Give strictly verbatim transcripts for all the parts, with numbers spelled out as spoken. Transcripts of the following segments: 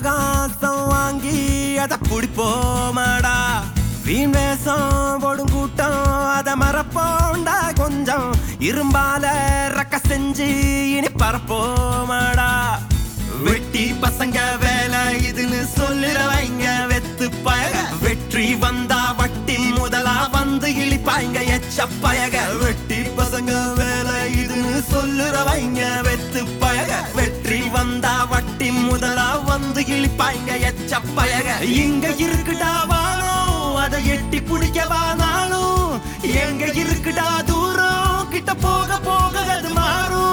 அவகாசம் வாங்கி அத புடிப்போமாடா வீண் வேஷம் போடும் கூட்டம் அத மறப்போண்டா கொஞ்சம் இரும்பால ரக்க செஞ்சு இனி பரப்போமாடா வெட்டி பசங்க வேலை இதுன்னு சொல்லுறவைங்க வெத்து பயக வெற்றி வந்தா வட்டி முதலா வந்து இழிப்பாய்ங்க எச்ச பயக வெட்டி பசங்க வேலை இதுன்னு சொல்லுறவைங்க வெத்து பயக வெற்றி வந்தா வட்டி முதலா வந்து இழிப்பாய்ங்க எச்ச பயக இங்க இருக்குடா வாழும் அதை எட்டி பிடிக்கவானாலும் எங்க இருக்குடா தூரம் கிட்ட போக போக அது மாறும்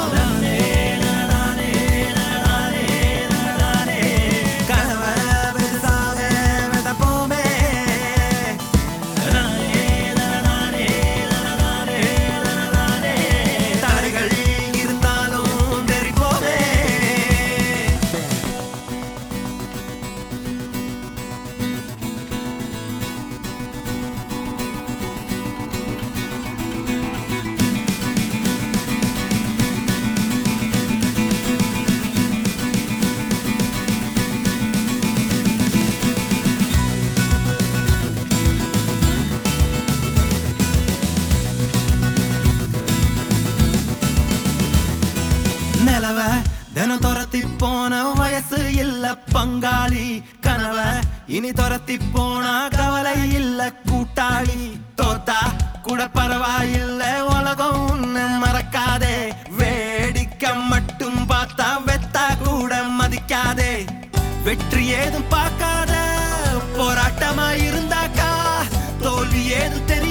நிலவ தினம் துரத்தி போன வயசு இல்ல பங்காளி கனவ இனி துரத்தி போனா கவலை இல்ல கூட்டாளி தோத்தா கூட பரவாயில்ல உலகம் ஒண்ணு மறக்காதே வேடிக்கை மட்டும் பார்த்தா வெத்தா கூட மதிக்காதே வெற்றி ஏதும் பார்க்காத போராட்டமா இருந்தாக்கா தோல்வி ஏதும்